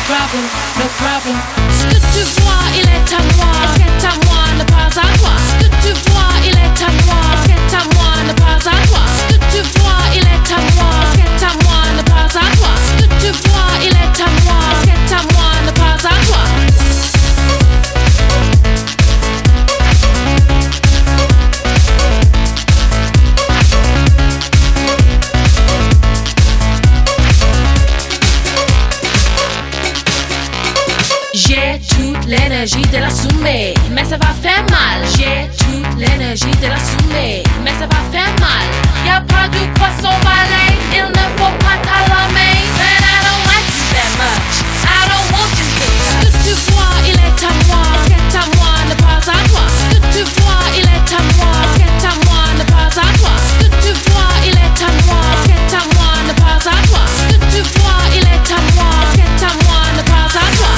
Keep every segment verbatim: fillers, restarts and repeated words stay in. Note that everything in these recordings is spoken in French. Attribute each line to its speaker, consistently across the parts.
Speaker 1: problem, no problem. Ce que tu vois, il est à moi. Ce qui est à moi n'est pas à toi. Ce que tu vois, il est à moi. Ce qui est à moi n'est pas à toi. Ce que tu vois, il est à moi. Ce qui est à moi n'est pas à toi. Ce que tu vois, il est à moi. Ce qui est à moi n'est pas à toi. J'ai toute l'énergie de la soumise, mais ça va faire mal. J'ai toute l'énergie de la soumise, mais ça va faire mal. Y'a pas de poisson balai, il ne faut pas t'alarmer. But I don't like you that much, I don't want you to. Ce que tu vois, il est à moi. Ce qui est à moi n'est pas à toi. Ce que tu vois, il est à moi. Ce qui est à moi n'est pas à toi. Ce que tu vois, il est à moi. Ce qui est à moi n'est pas à toi. Ce que tu vois, il est à moi. Ce qui est à moi n'est pas à toi.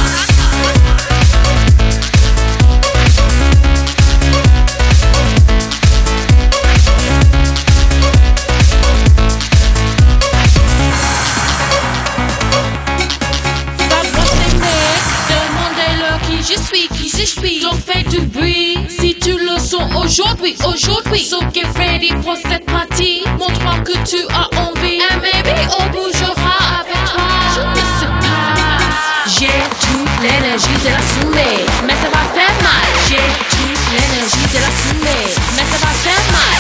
Speaker 1: Je suis qui je suis, donc fais du bruit si tu le sens aujourd'hui, aujourd'hui. So get ready pour cette partie, montre-moi que tu as envie. And maybe on bougera avec toi. Je ne sais pas. J'ai toute l'énergie de la soumise, mais ça va faire mal. J'ai toute l'énergie de la soumise, mais ça va faire mal.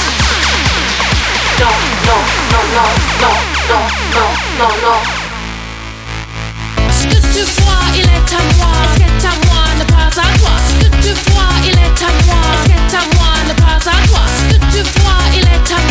Speaker 1: Non, non, non, non, non, non, non, non, non. Ce que tu vois, il est à moi. Ce qui est à moi n'est pas à toi. Ce que tu vois, il est à moi. Ce qui est à moi n'est pas à toi. Ce que tu vois, il est à